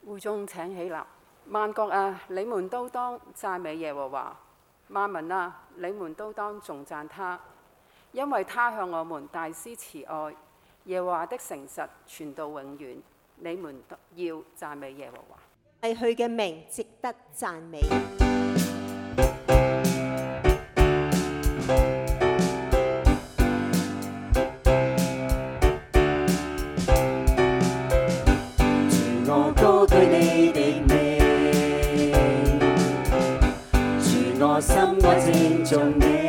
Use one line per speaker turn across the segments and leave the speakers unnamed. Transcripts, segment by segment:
會眾請起立，萬國啊，你們都當讚美耶和華；萬民啊，你們都當頌讚他，因為他向我們大施慈愛，耶和華的誠實傳到永遠。你們要讚美耶和華，
係佢嘅名值得讚美。
高舉你的名，主我心愛稱頌你，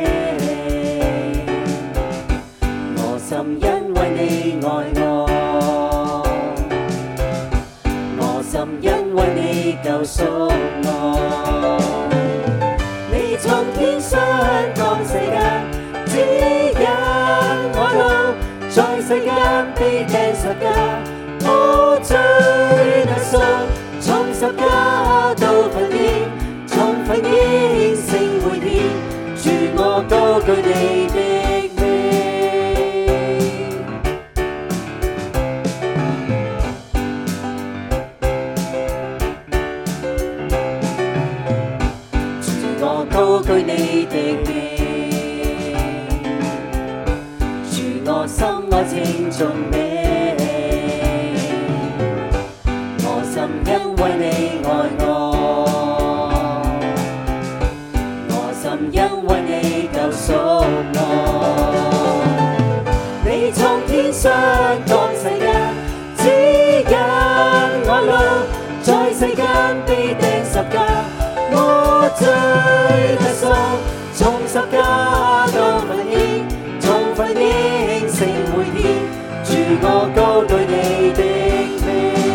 我心因為你愛我心因為你救贖我。你從天上降世間，指引我路，在世間被釘十架，我罪得贖，從十架到墳塋，從墳塋升回天，主我高舉你的名，主我高舉你的名，主我心愛稱頌你。因為你愛我心因為你救贖我。你從天上降世間，指引我路，在世間被釘十架，我罪得贖，從十架到墳塋，從墳塋升回天，主我高舉你的名。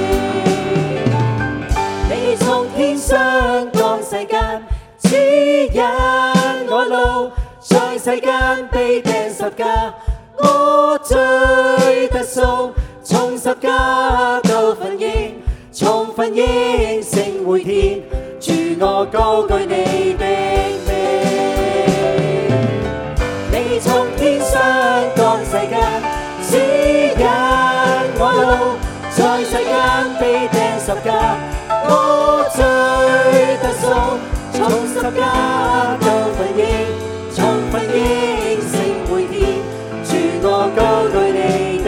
你從天上降世間，指引我路，在世間被釘十架，我罪得贖，從十架到墳塋，從墳塋升回天，主我高舉你的名。你從天上降世間，指引我路，在世間被釘十架，我罪得贖，從十架到墳塋，從墳塋升回天，主我高舉你的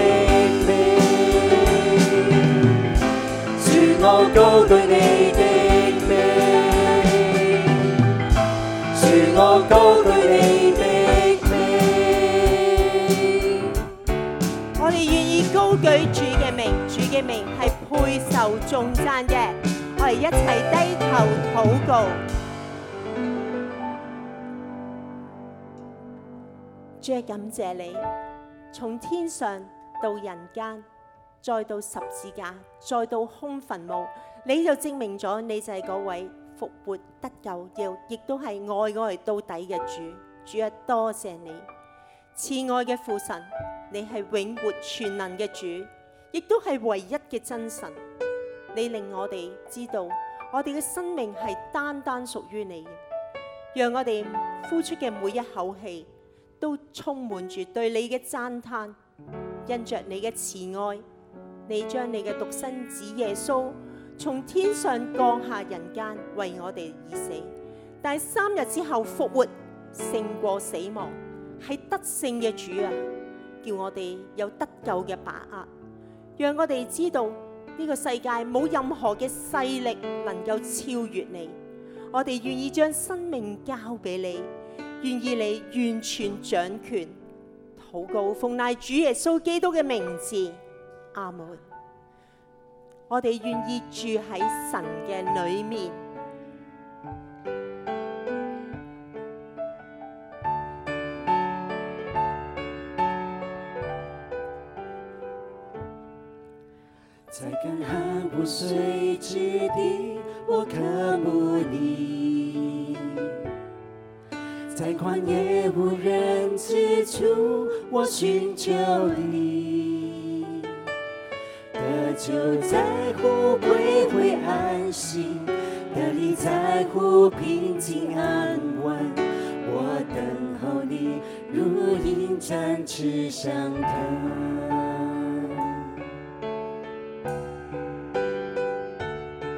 名，主我高舉你的名，主我高舉你的名。
我哋願意高舉主嘅名，主嘅名係配受頌讚嘅。我哋一齊低頭禱告。主啊，感謝你，從天上到人間，再到十字架，再到空墳墓，你就證明咗你就係嗰位復活得救，亦都係愛我哋到底嘅主。主啊，多謝你，慈愛嘅父神，你係永活全能嘅主，亦都係唯一嘅真神。你令我哋知道，我哋嘅生命係單單屬於你嘅，讓我哋呼出嘅每一口氣都充滿住對你嘅讚嘆。因着你嘅慈愛，你將你嘅獨生子耶穌從天上降下人間，為我哋而死，但係3日之後復活，勝過死亡，係得勝嘅主啊！叫我哋有得救嘅把握，讓我哋知道呢個世界冇任何嘅勢力能夠超越你。我哋願意將生命交俾你，願意你完全掌權。禱告奉賴主耶穌基督嘅名字，阿門。我哋願意住喺神嘅裏面。
在干旱不水之地，我渴慕你；在曠野無人之處，我尋求你。得救在乎歸回安息，得力在乎平靜安穩。我等候你，如鷹展翅上騰。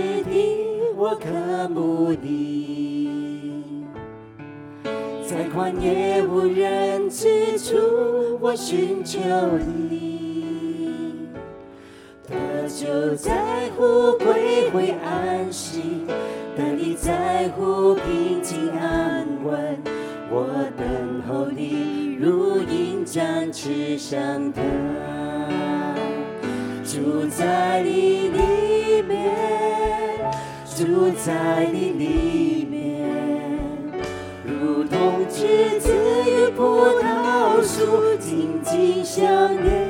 地，我渴慕你。在旷野无人之处，我寻求你。得救在乎归回安息，得力在乎平静安稳。我等候你，如鹰展翅上腾。住在你里面，住在你里面，如同枝子与葡萄树紧紧相连。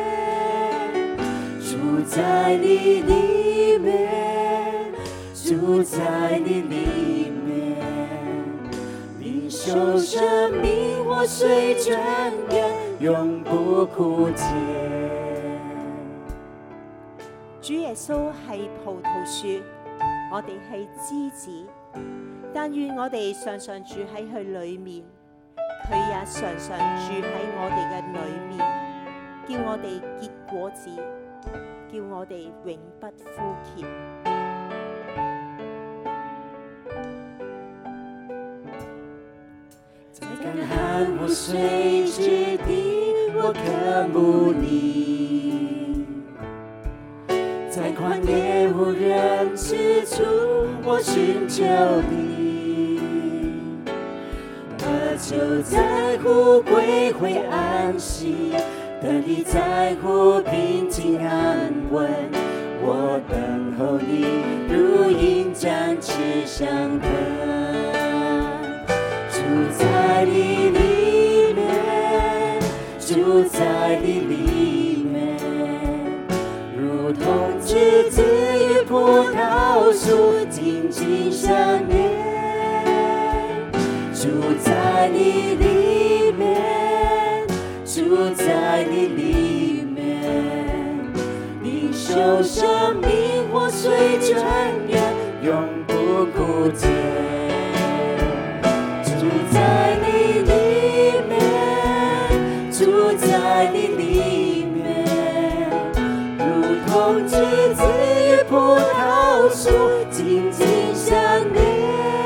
住在你里面，住在你里面，领受生命活水泉源，永不枯竭。
主耶穌係葡萄樹，我哋係枝子，但願我哋常常住喺佢裏面，佢也常常住喺我哋嘅裏面，叫我哋結果子，叫我哋永不枯竭。
在乾旱無水之地，我渴慕你。在曠野無人之處，我尋求你。得救在乎歸回安息，得力在乎平靜安穩。我等候你，如鷹展翅上騰。住在你里面，住在你里面，如同枝子與葡萄樹緊緊相連。住在你里面，住在你里面，領受生命活水泉源，永不枯竭。住在你里面，住在你里面，如同枝子與葡萄樹緊緊相連。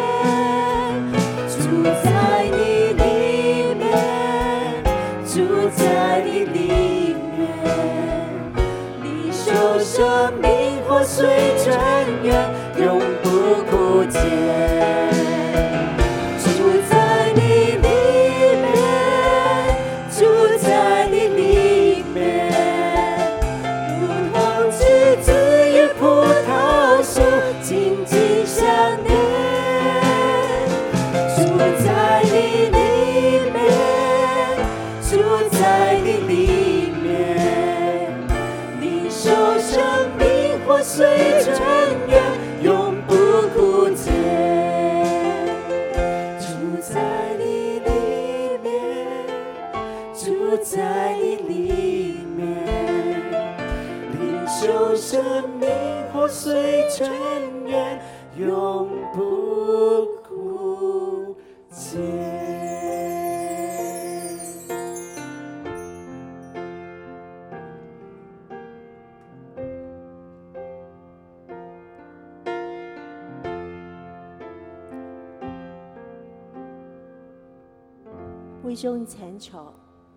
住在你里面，住在你里面，領受生命活水泉源，永不枯竭。水泉源永不枯竭，住在你里面，住在你里面，領受生命活水泉源永不枯竭。
會眾請坐，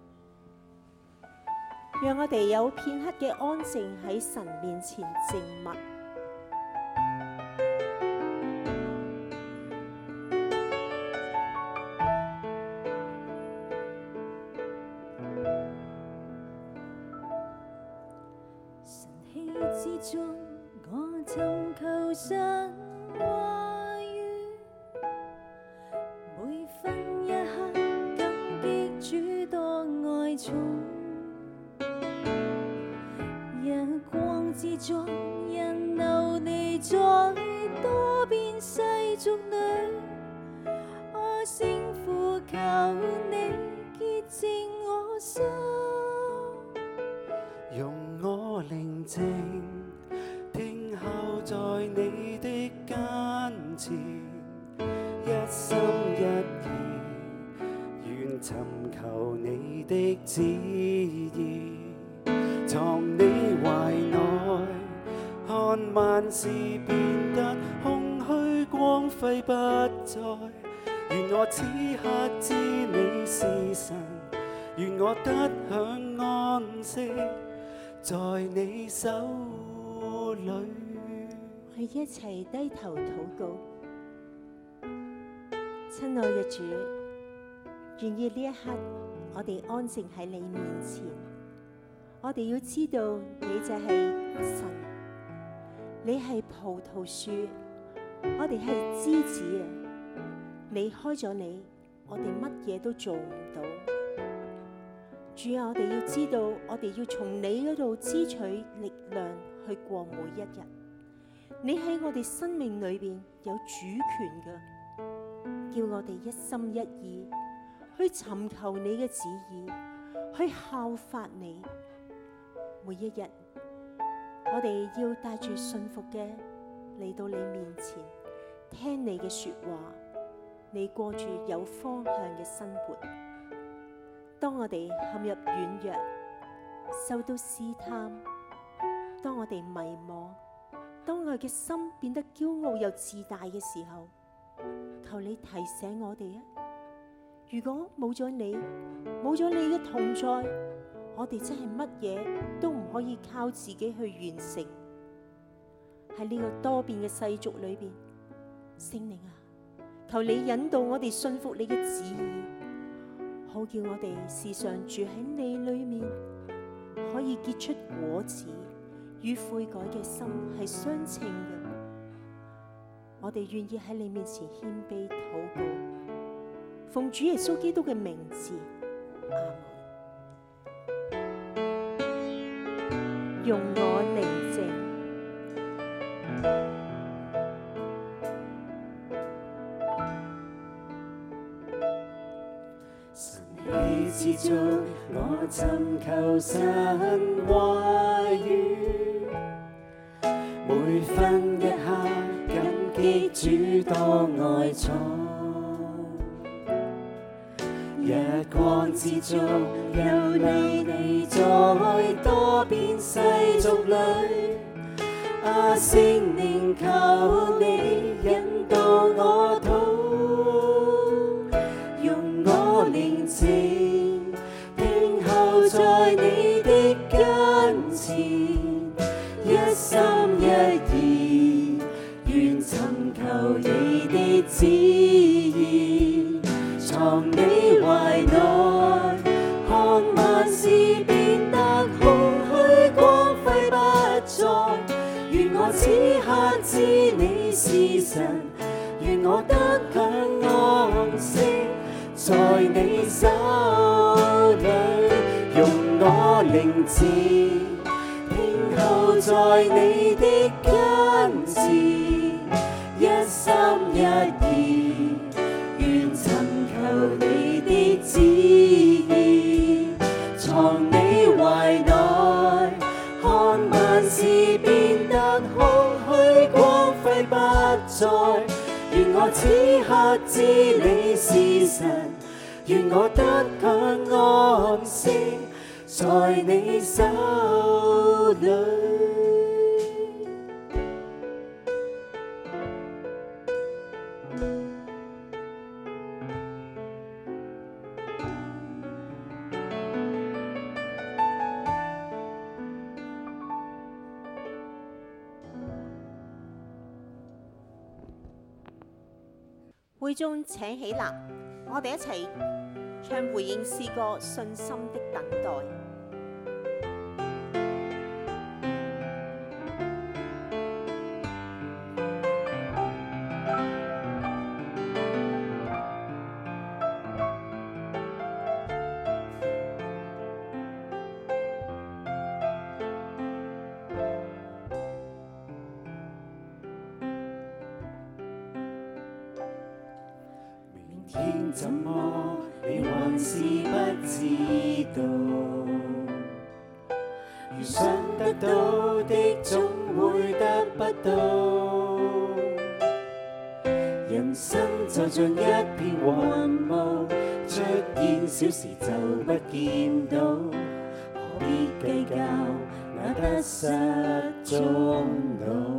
讓我哋有片刻嘅安靜喺神面前靜默。
晨曦之中，我尋求神話語，每分一刻主多愛寵，日光之中，人流離在多變世俗裏，我聲呼求你潔淨我心，
用我寧靜聽候在你的跟前，一心一意願尋求你的旨意，藏你懷內，看看萬事變得空虛，光輝不再。願我此刻知你是神，願我得享安息在你手裏。
我哋一齊低頭禱告。親愛嘅主，願意呢一刻我哋安靜喺你面前。我哋要知道你就係神，你係葡萄樹，我哋係枝子啊！離開咗你，我哋乜嘢都做唔到。主啊，我哋要知道，我哋要從你嗰度支取力量去過每一日。你喺我哋生命裏邊有主權㗎，叫我哋一心一意去尋求你嘅旨意，去效法你。每一日，我哋要帶住信服嘅嚟到你面前，聽你嘅說話。你過住有方向嘅生活。當我哋陷入軟弱、受到試探，當我哋迷茫，當我哋嘅心變得驕傲又自大嘅時候，求你提醒我哋啊！如果冇咗你，冇咗你嘅同在，我哋真係乜嘢都唔可以靠自己去完成。喺呢個多變嘅世俗裏邊，聖靈啊，求你引導我哋信服你嘅旨意，好叫我哋時常住喺你裏面，可以結出果子，與悔改嘅心係相稱嘅。我哋願意喺你面前謙卑禱告，奉主耶穌基督嘅名字，阿門。容我寧靜。
你知足，我尋求神話語，每分一刻感激主多愛寵。日光之中有你在多變世俗裏，啊聖靈求你引導我用我寧靜，聽候在你的跟前，一心一意，願尋求你的旨意，藏你懷內，看萬事變得空虛，光輝不再。願我此刻知你是神，願我得享安息在你手裏，用我寧靜，聽候在你的跟前，一心一意，願尋求你的旨意，藏你懷內，看萬事變得空虛，光輝不再。願我此刻知你是神，願我得享安息在你手裏。
會眾請起立，我哋一齊唱回應詩歌《信心的等待》。
天怎麼你還是不知道，如想得到的總會得不到，人生就像一片雲霧，出現小時就不見到，何必計較那得失中路。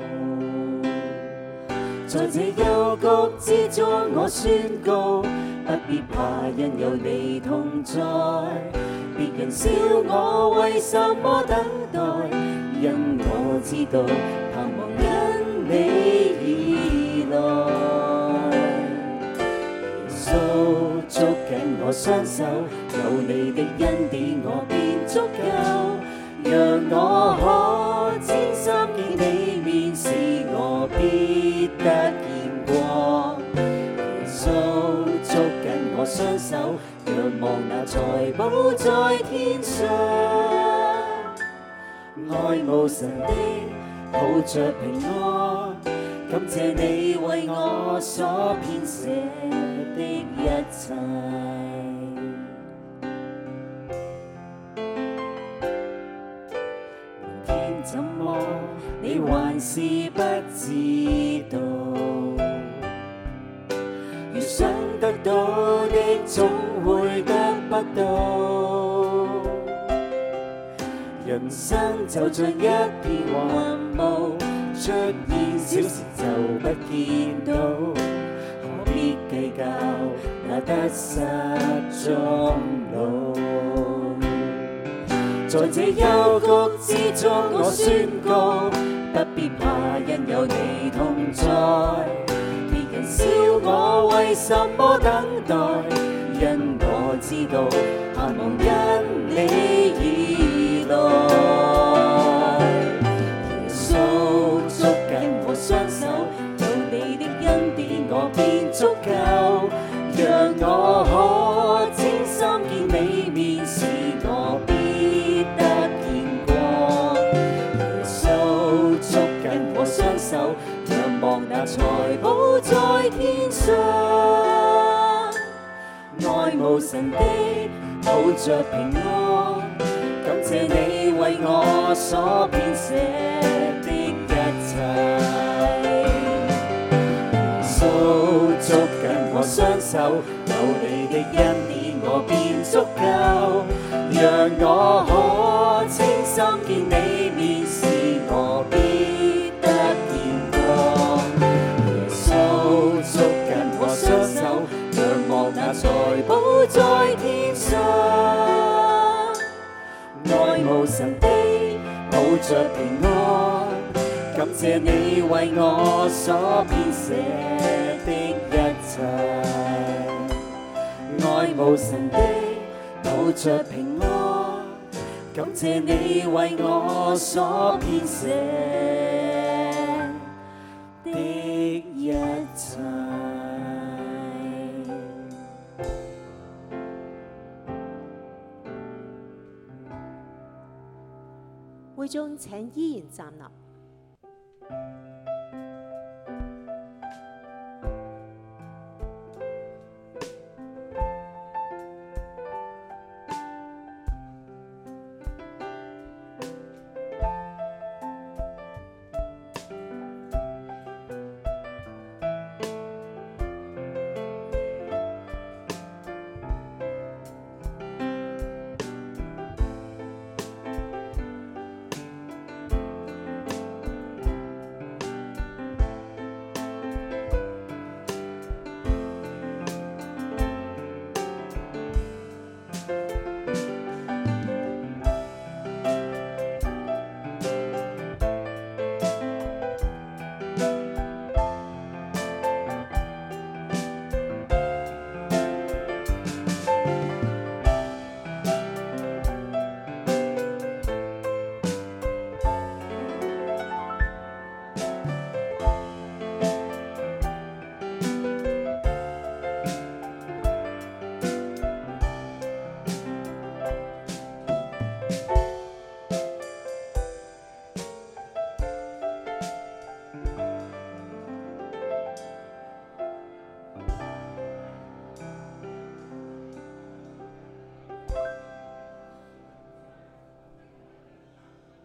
在這幽谷之中，我宣告，不必怕，因有你同在。別人笑我為什麼等待，因我知道盼望因你而來。耶穌捉緊我雙手，有你的恩典我便足夠，讓我可專心見你面，使我必得見光。耶穌捉緊我雙手，仰望那財寶在天上，愛慕神的抱着平安，感謝你為我所編寫的一切。明天怎麼你還是不知道，越想得到的總會得不到，人生就像一片雲霧，出現小時就不見到，何必計較那得失中路。在這幽谷之中，我宣告，不必怕，因有你同在。別人笑我為什麼等待，因我知道盼望因你而來。耶穌捉緊我雙手，有你的恩典我便足夠，讓我可專心見你面，使我必得見光。耶穌捉緊我雙手，仰望那財寶在天上，愛慕神的抱着平安，感謝你為我所編寫的一切。耶穌捉緊我雙手，有你的恩典我便足夠，讓我可專心見你面，使我必得見光。耶穌捉緊我雙手，仰望那財寶在天上，愛慕神的抱着平安，感謝你為我所編寫的一切。愛慕神的抱着平安，感謝你為我所編寫的一切。
會眾請依然站立。